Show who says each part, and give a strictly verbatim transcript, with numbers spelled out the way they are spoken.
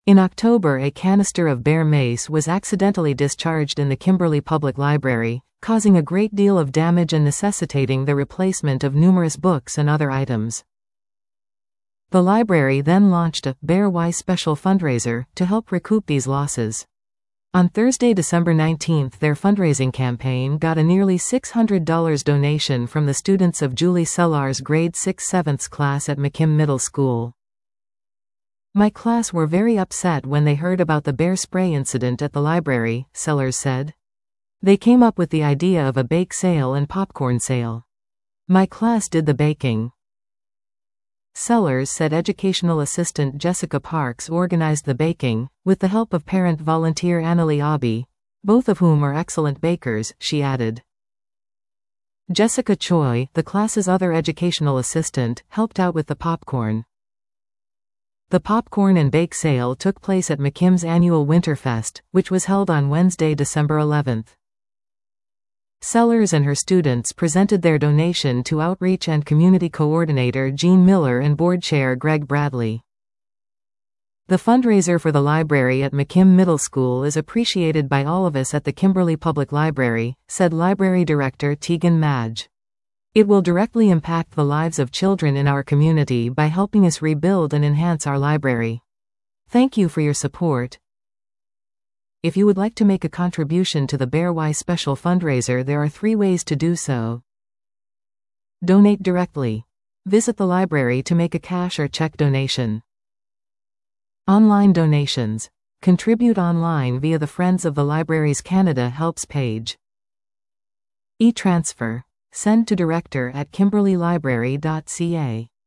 Speaker 1: In October, a canister of bear mace was accidentally discharged in the Kimberly Public Library, causing a great deal of damage and necessitating the replacement of numerous books and other items. The library then launched a Bear Why Special fundraiser to help recoup these losses. On Thursday, December nineteenth, their fundraising campaign got a nearly six hundred dollars donation from the students of Julie Sellar's grade six seventh class at McKim Middle School. "My class were very upset when they heard about the bear spray incident at the library," Sellars said. "They came up with the idea of a bake sale and popcorn sale. My class did the baking." Sellars said educational assistant Jessica Parks organized the baking, with the help of parent volunteer Annalie Aubie, both of whom are excellent bakers, she added. Jessica Choi, the class's other educational assistant, helped out with the popcorn. The popcorn and bake sale took place at McKim's annual Winterfest, which was held on Wednesday, December eleventh. Sellars and her students presented their donation to Outreach and Community Coordinator Jean Miller and Board Chair Greg Bradley. "The fundraiser for the library at McKim Middle School is appreciated by all of us at the Kimberly Public Library," said Library Director Tegan Madge. "It will directly impact the lives of children in our community by helping us rebuild and enhance our library. Thank you for your support." If you would like to make a contribution to the Bear Why Special fundraiser, there are three ways to do so. Donate directly. Visit the library to make a cash or check donation. Online donations. Contribute online via the Friends of the Libraries Canada Helps page. E-transfer. Send to director at kimberly library dot c a.